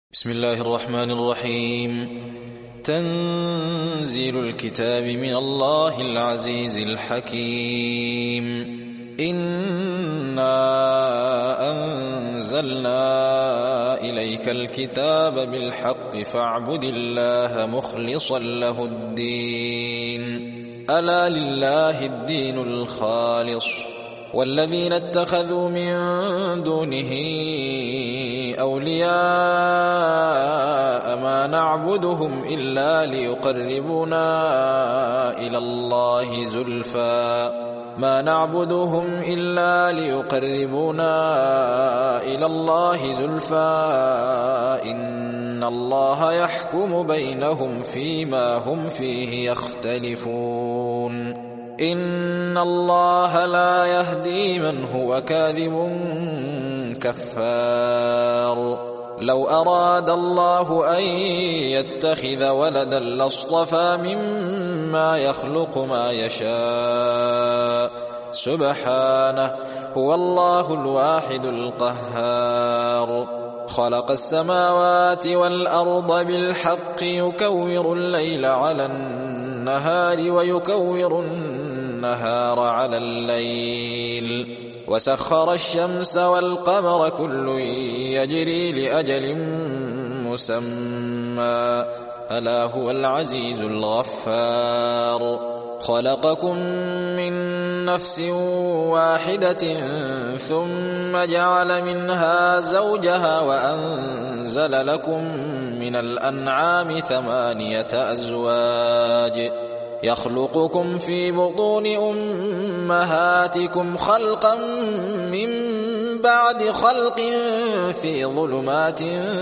بسم الله الرحمن الرحيم. تنزيل الكتاب من الله العزيز الحكيم. إنا أنزلنا إليك الكتاب بالحق فاعبد الله مخلصا له الدين. ألا لله الدين الخالص والذين اتخذوا من دونه أولياء ما نعبدهم إلا ليقربونا إلى الله زلفى إن الله يحكم بينهم فيما هم فيه يختلفون. إن الله لا يهدي من هو كاذب كفار. لو أراد الله أن يتخذ ولدا لاصطفى مما يخلق ما يشاء سبحانه هو الله الواحد القهار. خلق السماوات والأرض بالحق يكور الليل على النهار ويكور النهار على الليل وسخر الشمس والقمر كل يجري لأجل مسمى ألا هو العزيز الغفار. خلقكم من نفس واحدة ثم جعل منها زوجها وأنزل لكم من الأنعام 8 أزواج يخلقكم في بطون أمهاتكم خلقا من بعد خلق في ظلمات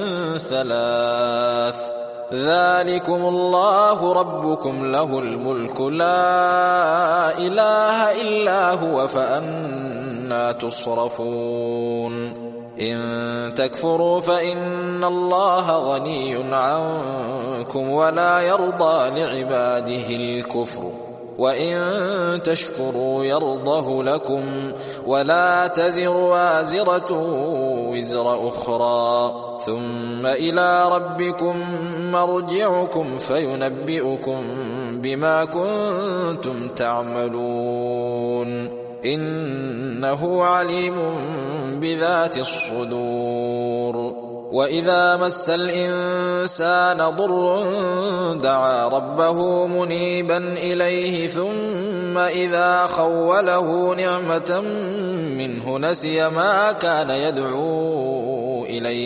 3 ذلكم الله ربكم له الملك لا إله إلا هو فأنى تصرفون. إن تكفروا فإن الله غني عنكم ولا يرضى لعباده الكفر وإن تشكروا يرضه لكم ولا تزر وازرة وزر أخرى ثم إلى ربكم مرجعكم فينبئكم بما كنتم تعملون إنه عليم بذات الصدور. وإذا مس الإنسان ضر دعا ربه منيبا إليه ثم إذا خوله نعمة منه نسي ما كان يدعو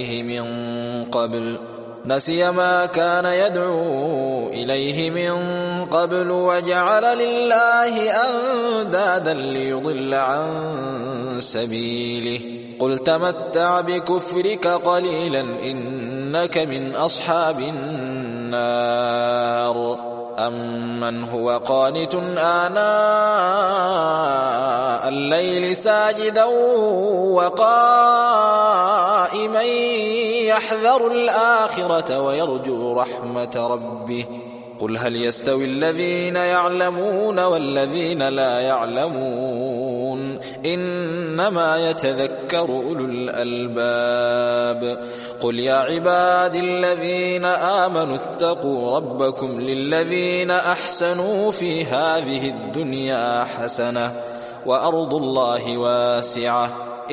إليه من قبل وجعل لله أندادا ليضل عن سبيله. قل تمتع بكفرك قليلا إنك من أصحاب النار. أمن هو قانت آناء الليل ساجدا وقائما يحذر الآخرة ويرجو رحمة ربه قل هل يستوي الذين يعلمون والذين لا يعلمون إنما يتذكر أولو الألباب. قل يا عبادي الذين آمنوا اتقوا ربكم للذين أحسنوا في هذه الدنيا حسنة وأرض الله واسعة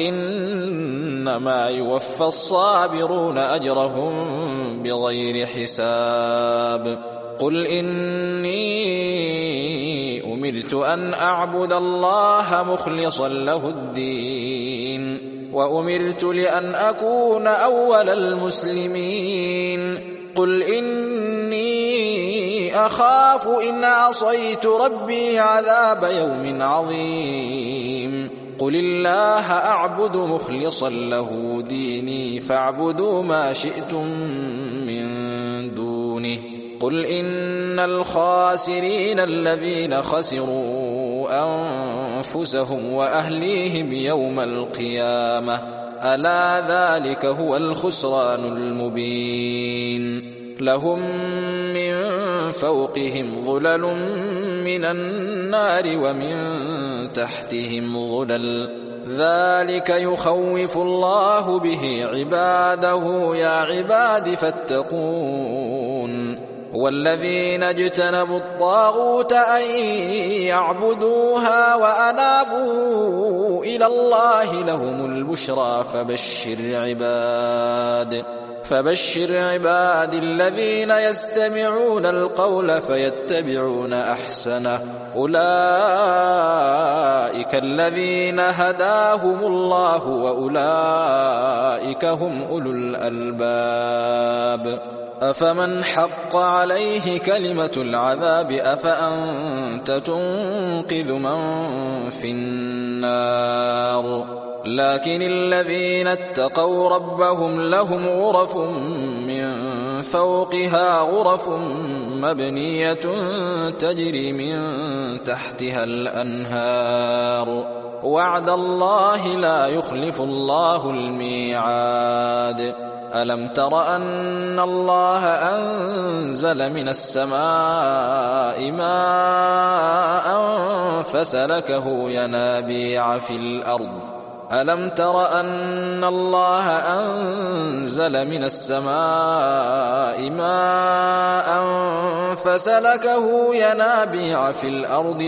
إنما يوفى الصابرون أجرهم بغير حساب. قل إني أمرت أن أعبد الله مخلصا له الدين وأمرت لأن أكون أول المسلمين. قل إني أخاف إن عصيت ربي عذاب يوم عظيم. قل الله أعبد مخلصا له ديني فاعبدوا ما شئتم من دونه. قل إن الخاسرين الذين خسروا أنفسهم وأهليهم يوم القيامة ألا ذلك هو الخسران المبين. لهم من فوقهم ظلل من النار ومن تحتهم ظلل ذلك يخوف الله به عباده يا عباد فاتقون والذين اجتنبوا الطاغوت أن يعبدوها وأنابوا إلى الله لهم البشرى فبشر عباد الذين يستمعون القول فيتبعون أحسنه أولئك الذين هداهم الله وأولئك هم أولو الألباب أفمن حق عليه كلمة العذاب أفأنت تنقذ من في النار لكن الذين اتقوا ربهم لهم غرف من فوقها غرف مبنية تجري من تحتها الأنهار وعد الله لا يخلف الله الميعاد ألم تر أن الله أنزل من السماء ماء فسلكه ينابيع في الأرض ألم تر أن الله أنزل من السماء ماء فسلكه ينابيع في الأرض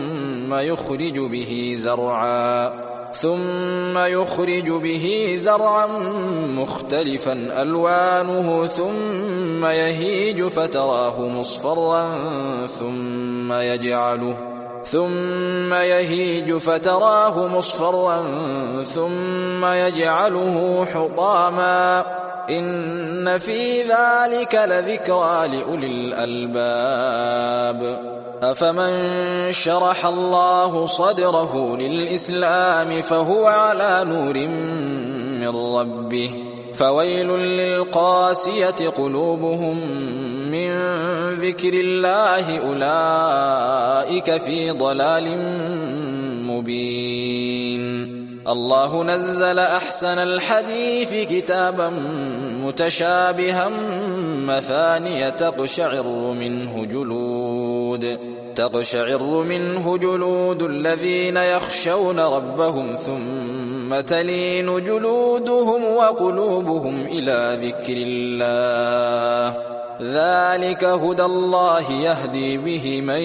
ثم يخرج به زرعا مختلفا ألوانه ثم يهيج فتراه مصفرا ثم يجعله حطاما إن في ذلك لذكرى لأولي الألباب أفمن شرح الله صدره للإسلام فهو على نور من ربه فويل للقاسية قلوبهم من ذكر الله أولئك في ضلال مبين الله نزل أحسن الحديث كتابا متشابها مثانية تقشعر منه جلود الذين يخشون ربهم ثم تلين جلودهم وقلوبهم إلى ذكر الله ذلك هدى الله يهدي به من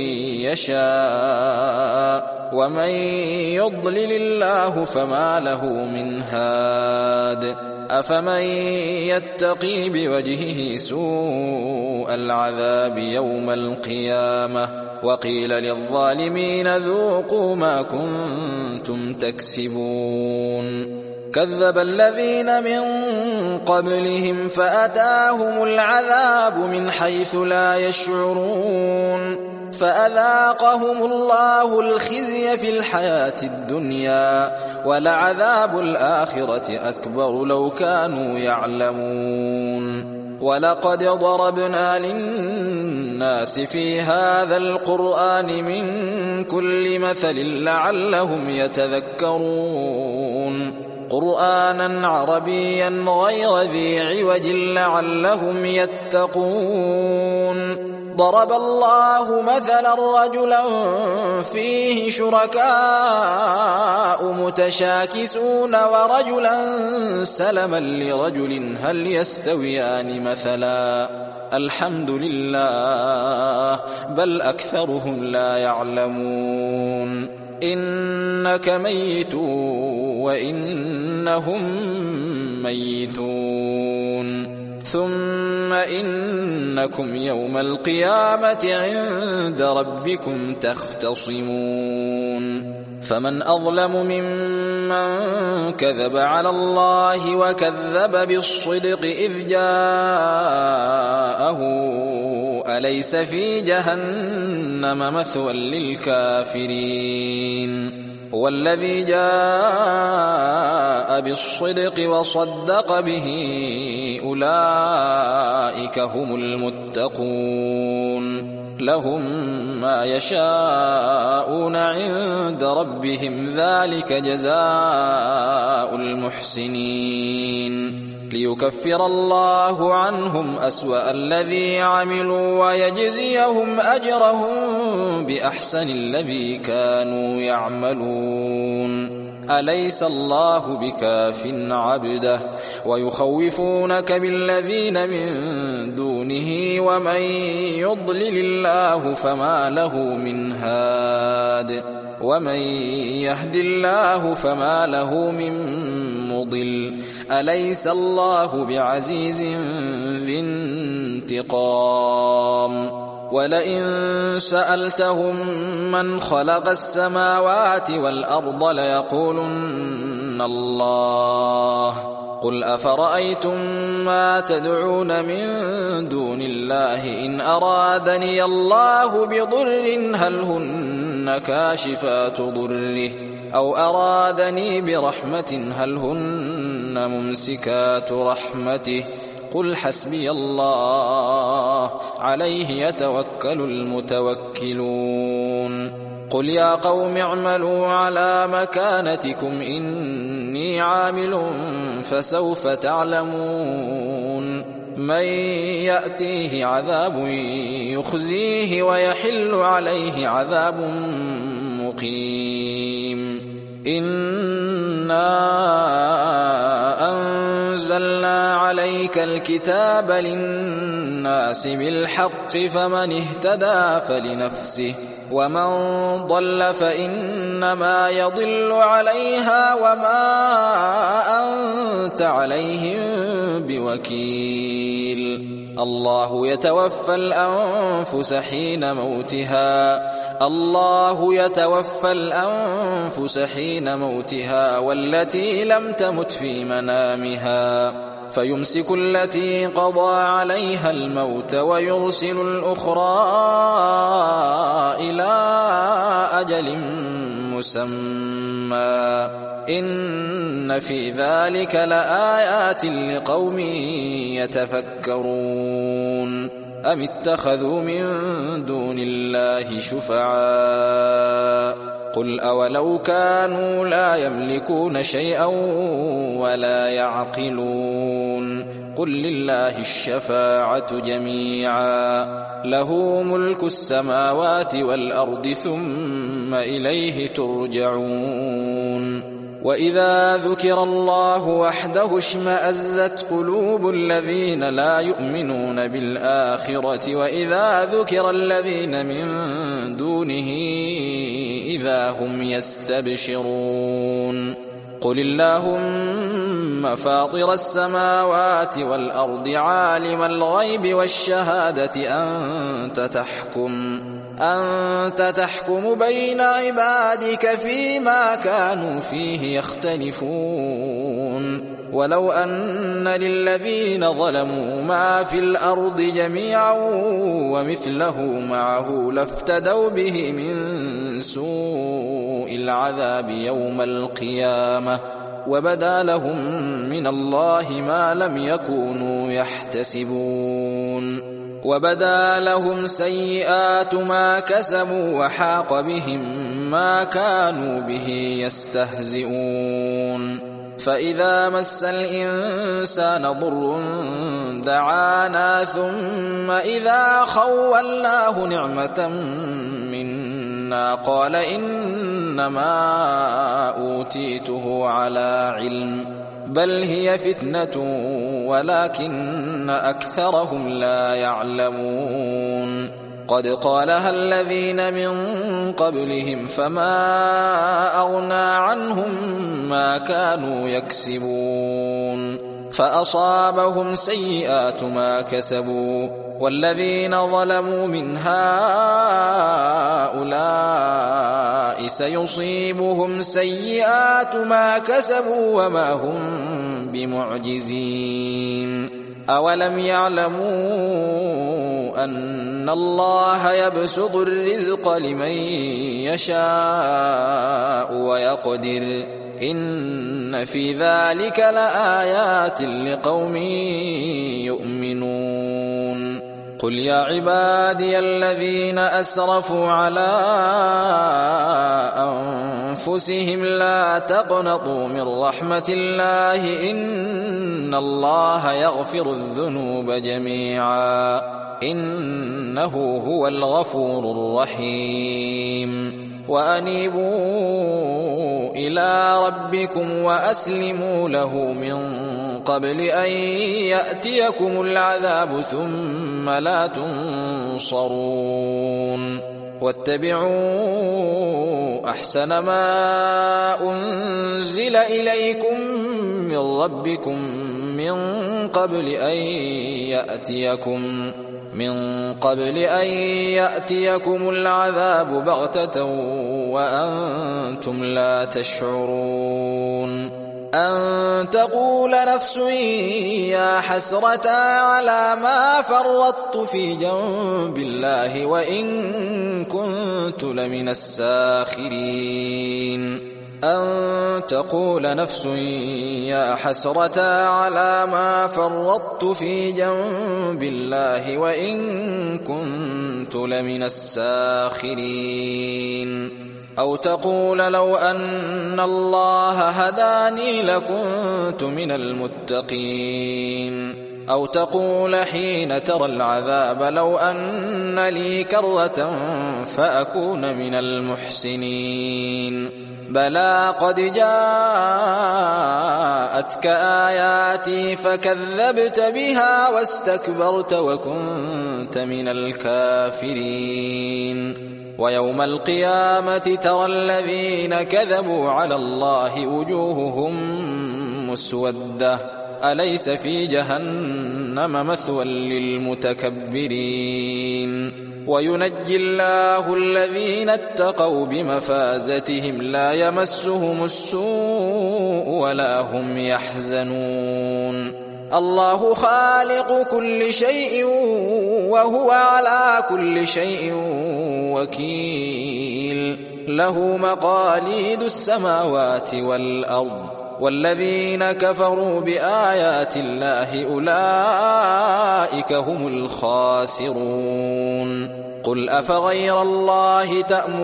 يشاء ومن يضلل الله فما له من هاد أفمن يتقي بوجهه سوء العذاب يوم القيامة وقيل للظالمين ذوقوا ما كنتم تكسبون كذب الذين من قبلهم فأتاهم العذاب من حيث لا يشعرون فأذاقهم الله الخزي في الحياة الدنيا ولعذاب الآخرة أكبر لو كانوا يعلمون ولقد ضربنا للناس في هذا القرآن من كل مثل لعلهم يتذكرون قرآنا عربيا غير ذي عوج لعلهم يتقون ضرب الله مثلا رجلا فيه شركاء متشاكسون ورجلا سلما لرجل هل يستويان مثلا الحمد لله بل أكثرهم لا يعلمون إنك ميت وإنهم ميتون ثم إنكم يوم القيامة عند ربكم تختصمون فمن أظلم ممن كذب على الله وكذب بالصدق إذ جاءه أليس في جهنم مثوى للكافرين والذي جاء بالصدق وصدق به أولئك هم المتقون لهم ما يشاءون عند ربهم ذلك جزاء المحسنين ليكفر الله عنهم أسوأ الذي عملوا ويجزيهم أجرهم بأحسن الذي كانوا يعملون أليس الله بكاف عبده ويخوفونك بالذين من دونه ومن يضلل الله فما له من هاد ومن يهد الله فما له من مضل أليس الله بعزيز ذي انتقام ولئن سألتهم من خلق السماوات والأرض ليقولن الله قل أفرأيتم ما تدعون من دون الله إن أرادني الله بضر هل هن كاشفات ضره أو أرادني برحمة هل هن ممسكات رحمته قل حسبي الله عليه يتوكل المتوكلون قل يا قوم اعملوا على مكانتكم إني عامل فسوف تعلمون من يأتيه عذاب يخزيه ويحل عليه عذاب مقيم إنا أنزلنا عليك الكتاب للناس بالحق فمن اهتدى فلنفسه ومن ضل فإنما يضل عليها وما أنت عليهم بوكيل الله يتوفى الأنفس حين موتها والتي لم تمت في منامها فيمسك التي قضى عليها الموت ويرسل الأخرى إلى أجل مسمى إن في ذلك لآيات لقوم يتفكرون أم اتخذوا من دون الله شفعاء قل أولو كانوا لا يملكون شيئا ولا يعقلون قل لله الشفاعة جميعا له ملك السماوات والأرض ثم إليه ترجعون وإذا ذكر الله وحده اشمأزت قلوب الذين لا يؤمنون بالآخرة وإذا ذكر الذين من دونه إذا هم يستبشرون قل اللهم فاطر السماوات والأرض عالم الغيب والشهادة أنت تحكم بين عبادك فيما كانوا فيه يختلفون ولو أن للذين ظلموا ما في الأرض جميعا ومثله معه لافتدوا به من سوء العذاب يوم القيامة وبدا لهم من الله ما لم يكونوا يحتسبون وبدا لهم سيئات ما كسبوا وحاق بهم ما كانوا به يستهزئون فإذا مس الإنسان ضر دعانا ثم إذا خولناه نعمة منا قال إنما أوتيته على علم بل هي فتنة ولكن أكثرهم لا يعلمون قد قالها الذين من قبلهم فما أغنى عنهم ما كانوا يكسبون فأصابهم سيئات ما كسبوا والذين ظلموا من هؤلاء سيصيبهم سيئات ما كسبوا وما هم بمعجزين أولم يعلموا أن الله يبسط الرزق لمن يشاء ويقدر إن في ذلك لآيات لقوم يؤمنون قل يا عبادي الذين أسرفوا على أنفسهم لا تقنطوا من رحمة الله إن الله يغفر الذنوب جميعا إنه هو الغفور الرحيم وأنيبوا إلى ربكم وأسلموا له من قبل أن يأتيكم العذاب ثم لا تنصرون واتبعوا أحسن ما أنزل إليكم من ربكم من قبل أن يأتيكم العذاب بغتة وأنتم لا تشعرون أن تقول نفس يا حسرة على ما فرطت في جنب الله وإن كنت لمن الساخرين أن تقول نفس يا حسرة على ما فرطت في جنب الله وإن كنت لمن الساخرين أو تقول لو أن الله هداني لكنت من المتقين أو تقول حين ترى العذاب لو أن لي كرة فأكون من المحسنين بلى قد جاءتك آياتي فكذبت بها واستكبرت وكنت من الكافرين ويوم القيامة ترى الذين كذبوا على الله وجوههم مسودة أليس في جهنم مثوى للمتكبرين وينجي الله الذين اتقوا بمفازتهم لا يمسهم السوء ولا هم يحزنون الله خالق كل شيء وهو على كل شيء وكيل له مقاليد السماوات والأرض والذين كفروا بآيات الله أولئك هم الخاسرون قل أفغير الله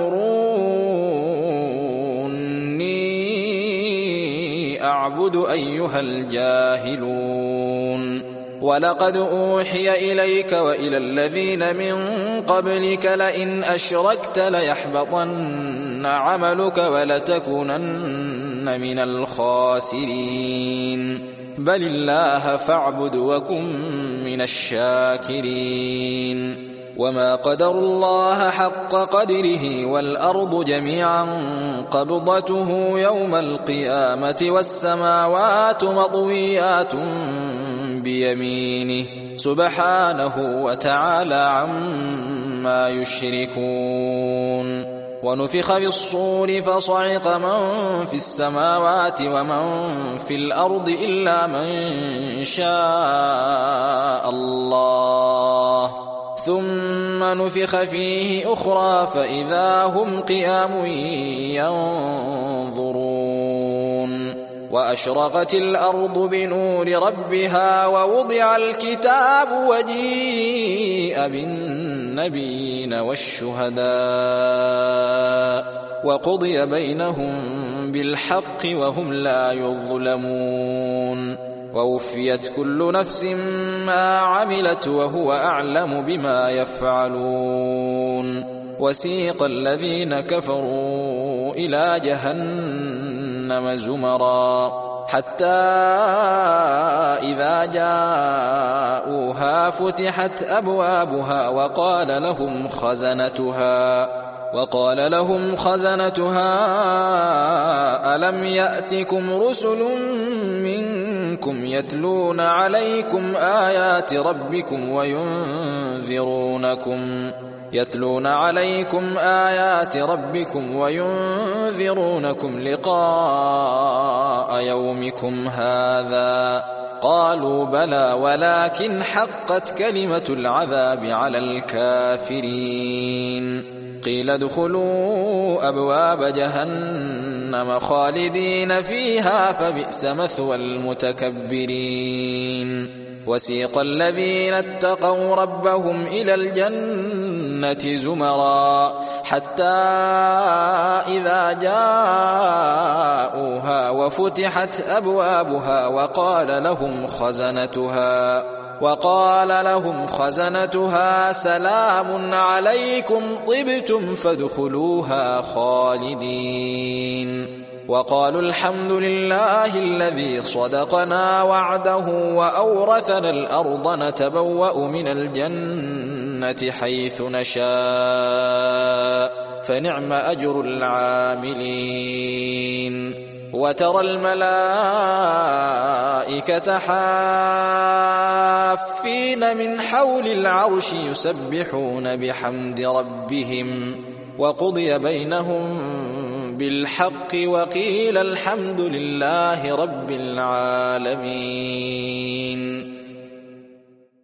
تأمروني أعبد أيها الجاهلون ولقد أوحي إليك وإلى الذين من قبلك لئن أشركت ليحبطن عملك ولتكونن من الخاسرين بل الله فاعبد وكن من الشاكرين وما قدروا الله حق قدره والأرض جميعا قبضته يوم القيامة والسماوات مطويات بيمينه سبحانه وتعالى عما يشركون ونفخ في الصور فصعق من في السماوات ومن في الأرض إلا من شاء الله ثم نفخ فيه أخرى فإذا هم قيام ينظرون وأشرقت الأرض بنور ربها ووضع الكتاب وجيء بالنبيين والشهداء وقضي بينهم بالحق وهم لا يظلمون ووفيت كل نفس ما عملت وهو أعلم بما يفعلون وسيق الذين كفروا إلى جهنم زمرا حتى إذا جاءوها فتحت أبوابها وقال لهم خزنتها ألم يأتكم رسل منكم يتلون عليكم آيات ربكم وينذرونكم لقاء يومكم هذا قالوا بلى ولكن حقت كلمة العذاب على الكافرين قيل ادخلوا أبواب جهنم خالدين فيها فبئس مثوى المتكبرين وسيق الذين اتقوا ربهم إلى الجنة زمرا حتى إذا جاءوها وفتحت أبوابها وقال لهم خزنتها سلام عليكم طبتم فادخلوها خالدين وقالوا الحمد لله الذي صدقنا وعده وأورثنا الأرض نتبوأ من الجنة حيث نشاء فنعم أجر العاملين وترى الملائكة حافين من حول العرش يسبحون بحمد ربهم وقضي بينهم بالحق وقيل الحمد لله رب العالمين.